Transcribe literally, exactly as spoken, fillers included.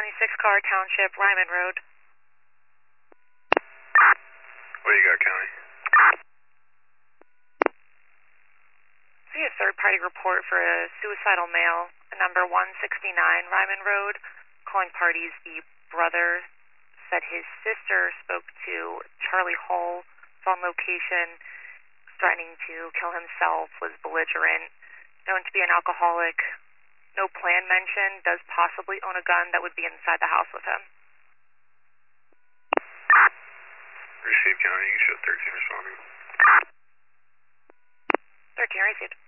twenty-six Car Township, Ryman Road. What do you got, County? See a third-party report for a suicidal male, number one sixty-nine Ryman Road. Calling parties, the brother said his sister spoke to Charlie Hall, was on location, threatening to kill himself, was belligerent, known to be an alcoholic. No plan mentioned, does possibly own a gun that would be inside the house with him. Received, County. You show thirteen responding. thirteen received.